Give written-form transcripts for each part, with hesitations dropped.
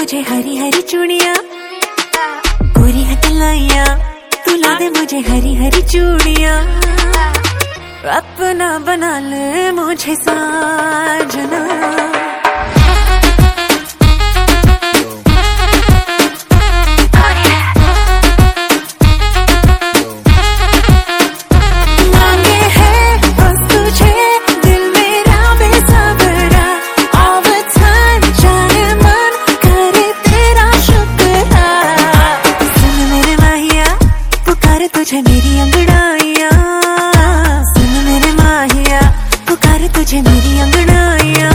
मुझे हरी हरी चूड़ियाँ, गोरी है कलाइयाँ, तू ला दे मुझे हरी हरी चूड़ियाँ। अपना बना ले मुझे साजना, तुझे मेरी अंगड़ाइयाँ, सुन मेरे माहिया, पुकारे तुझे मेरी अंगड़ाइयाँ।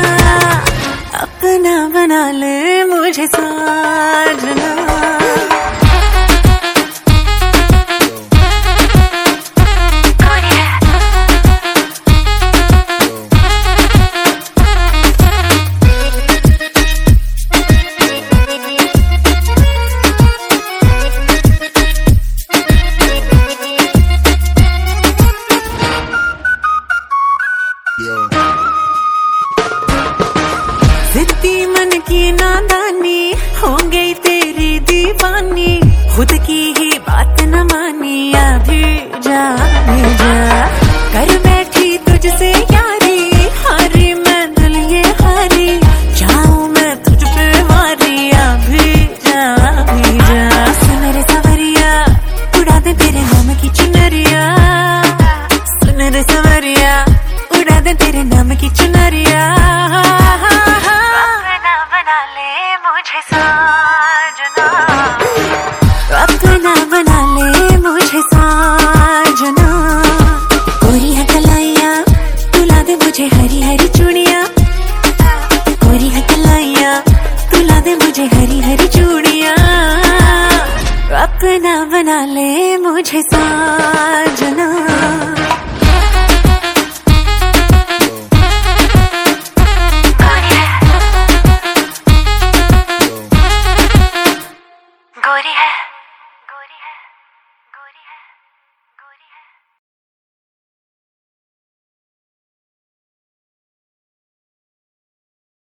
अपना बना ले मुझे साजना, जिद्दी मन की नादानी हो गई तेरी दीवानी, खुद की ही बात न मानी। अभी जा कर बैठी तुझसे यारी, हारी मैं दिल ये हारी, जाऊं मैं तुझ पे मारी। अभी जा सुन रे सवरिया, उड़ा दे तेरे नाम की चुनरिया, सुन रे सवरिया, उड़ा दे तेरे नाम की चुनरिया। मुझे साजना, अपना बना ले मुझे साजना, गोरी है कलाइयाँ, तू ला दे मुझे हरी हरी चूड़ियाँ, गोरी है कलाइयाँ, तू ला दे मुझे हरी हरी चूड़ियाँ। अपना बना ले मुझे साजना।